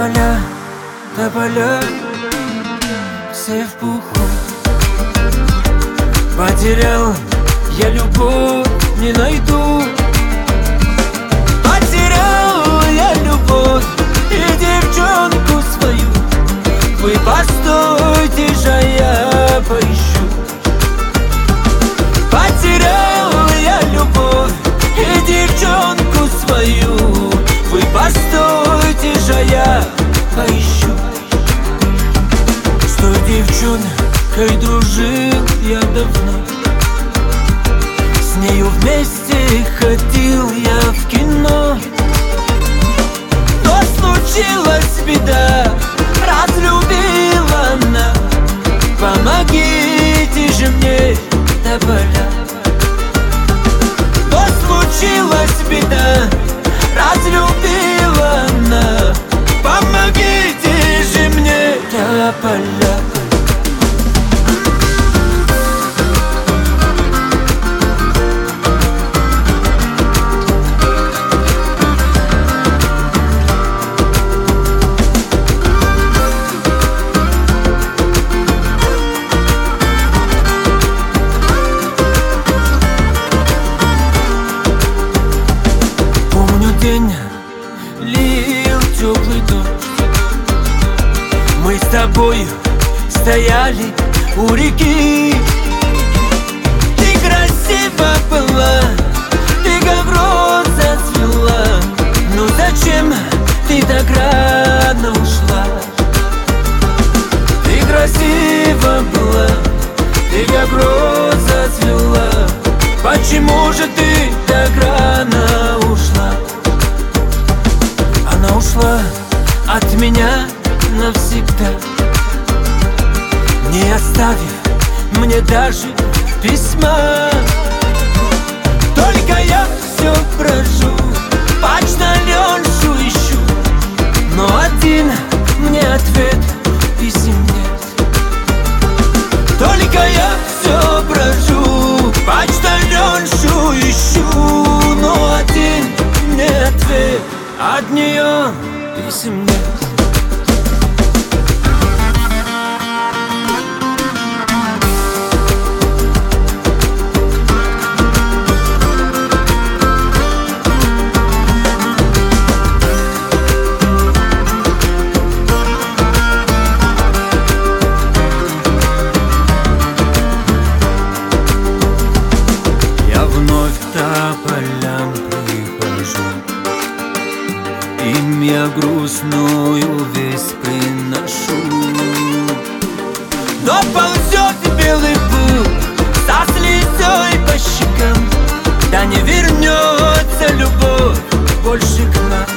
тополя, все в пуху. Потерял я любовь, не найду. Потерял я любовь и девчонку свою. Вы постойте же, я поищу. Потерял я любовь и девчонку свою. Вы постойте же, я поищу. С той девчонкой дружил я давно. С нею вместе ходил я в кино. Но случилась беда, разлюбила она. Помогите же мне, тополя. Но случилась беда, разлюбила она. Помогите же мне, тополя. День лил теплый дождь. Мы с тобою стояли у реки. Ты красива была, ты как роза цвела. Ну зачем ты так рано ушла? Ты красива была, ты как роза цвела. Почему же ты так рано ушла? Она ушла от меня навсегда, не оставив мне даже письма. Только я все брожу, почтальоншу ищу, но один мне ответ писем нет. Только я все брожу, почтальоншу ищу, но один мне ответ. От нее писем нет. Я вновь к тополям прихожу, им я грустную весть приношу. Но ползет белый пыл со слезой по щекам, да не вернется любовь больше к нам.